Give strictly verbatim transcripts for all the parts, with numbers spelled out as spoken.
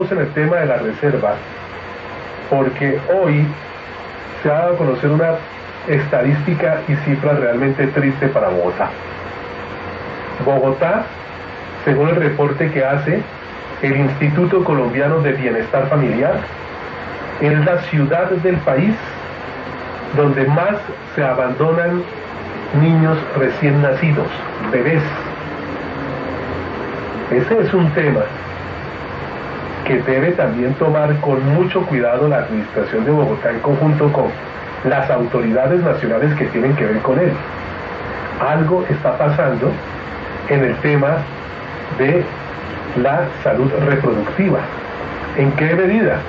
en el tema de la reserva porque hoy se ha dado a conocer una estadística y cifra realmente triste para Bogotá. Bogotá, según el reporte que hace el Instituto Colombiano de Bienestar Familiar, es la ciudad del país donde más se abandonan niños recién nacidos, bebés. Ese es un tema que debe también tomar con mucho cuidado la administración de Bogotá en conjunto con las autoridades nacionales que tienen que ver con él. Algo está pasando en el tema de la salud reproductiva. ¿En qué medida?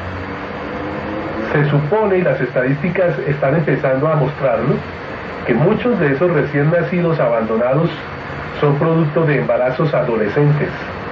Se supone, y las estadísticas están empezando a mostrarlo, que muchos de esos recién nacidos abandonados son producto de embarazos adolescentes.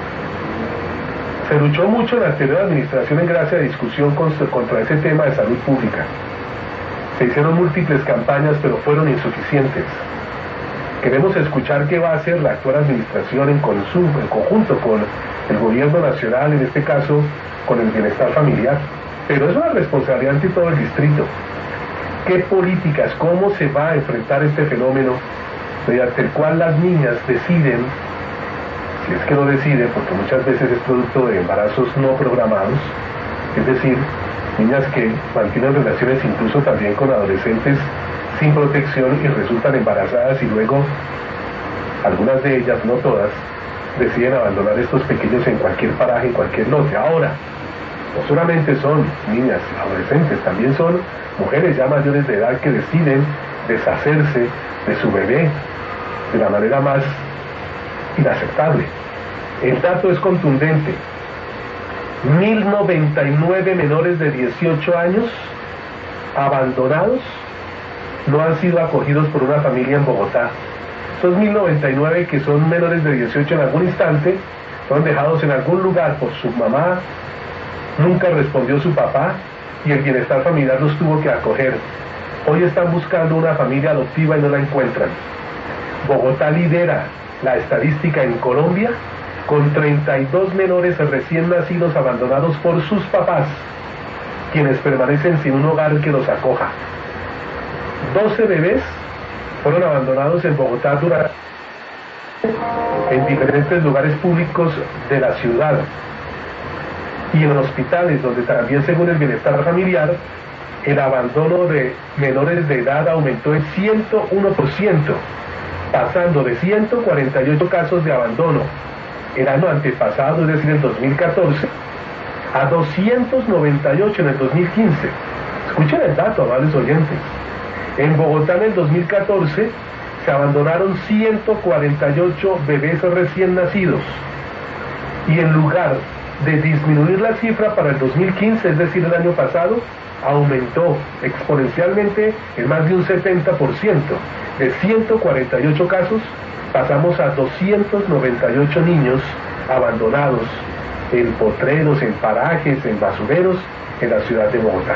Se luchó mucho en la anterior administración en gracia de discusión contra ese tema de salud pública. Se hicieron múltiples campañas, pero fueron insuficientes. Queremos escuchar qué va a hacer la actual administración en, consumo, en conjunto con el gobierno nacional, en este caso con el bienestar familiar. Pero es una responsabilidad ante todo el distrito. ¿Qué políticas, cómo se va a enfrentar este fenómeno mediante el cual las niñas deciden, si es que no deciden, porque muchas veces es producto de embarazos no programados, es decir, niñas que mantienen relaciones incluso también con adolescentes sin protección y resultan embarazadas y luego, algunas de ellas, no todas, deciden abandonar estos pequeños en cualquier paraje, en cualquier lote. Ahora, no solamente son niñas, adolescentes, también son mujeres ya mayores de edad que deciden deshacerse de su bebé de la manera más inaceptable. El dato es contundente. mil noventa y nueve menores de dieciocho años abandonados no han sido acogidos por una familia en Bogotá. Esos mil noventa y nueve que son menores de dieciocho en algún instante fueron dejados en algún lugar por su mamá, nunca respondió su papá y el bienestar familiar los tuvo que acoger. Hoy están buscando una familia adoptiva y no la encuentran. Bogotá lidera la estadística en Colombia con treinta y dos menores recién nacidos abandonados por sus papás, quienes permanecen sin un hogar que los acoja. doce bebés fueron abandonados en Bogotá durante en diferentes lugares públicos de la ciudad y en hospitales, donde también, según el bienestar familiar, el abandono de menores de edad aumentó en ciento uno por ciento, pasando de ciento cuarenta y ocho casos de abandono el año antepasado, es decir, el dos mil catorce, a doscientos noventa y ocho en el dos mil quince. Escuchen el dato, amables oyentes. En Bogotá en el dos mil catorce se abandonaron ciento cuarenta y ocho bebés recién nacidos y en lugar de disminuir la cifra para el dos mil quince, es decir, el año pasado, aumentó exponencialmente en más de un setenta por ciento. De ciento cuarenta y ocho casos pasamos a doscientos noventa y ocho niños abandonados en potreros, en parajes, en basureros en la ciudad de Bogotá.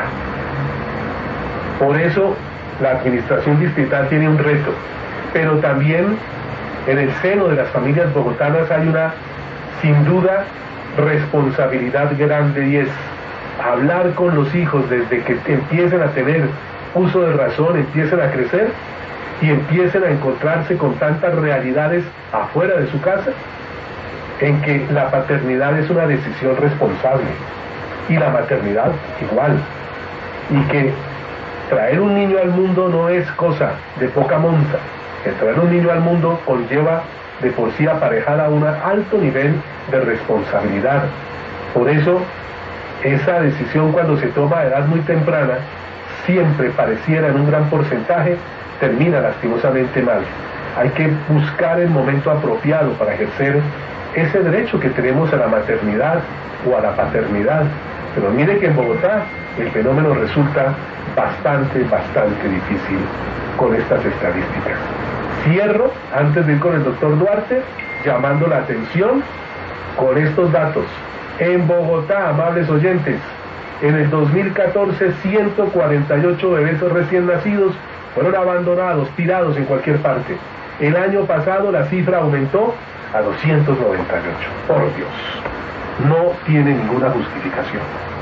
Por eso la administración distrital tiene un reto, pero también en el seno de las familias bogotanas hay una, sin duda, responsabilidad grande, y es hablar con los hijos desde que empiecen a tener uso de razón, empiecen a crecer y empiecen a encontrarse con tantas realidades afuera de su casa, en que la paternidad es una decisión responsable y la maternidad igual, y que traer un niño al mundo no es cosa de poca monta. El traer un niño al mundo conlleva de por sí aparejada un alto nivel de responsabilidad. Por eso, esa decisión, cuando se toma a edad muy temprana, siempre pareciera en un gran porcentaje, termina lastimosamente mal. Hay que buscar el momento apropiado para ejercer ese derecho que tenemos a la maternidad o a la paternidad. Pero mire que en Bogotá el fenómeno resulta bastante, bastante difícil con estas estadísticas. Cierro, antes de ir con el doctor Duarte, llamando la atención con estos datos. En Bogotá, amables oyentes, en el dos mil catorce, ciento cuarenta y ocho bebés recién nacidos fueron abandonados, tirados en cualquier parte. El año pasado la cifra aumentó a doscientos noventa y ocho. Por Dios. no tiene ninguna justificación.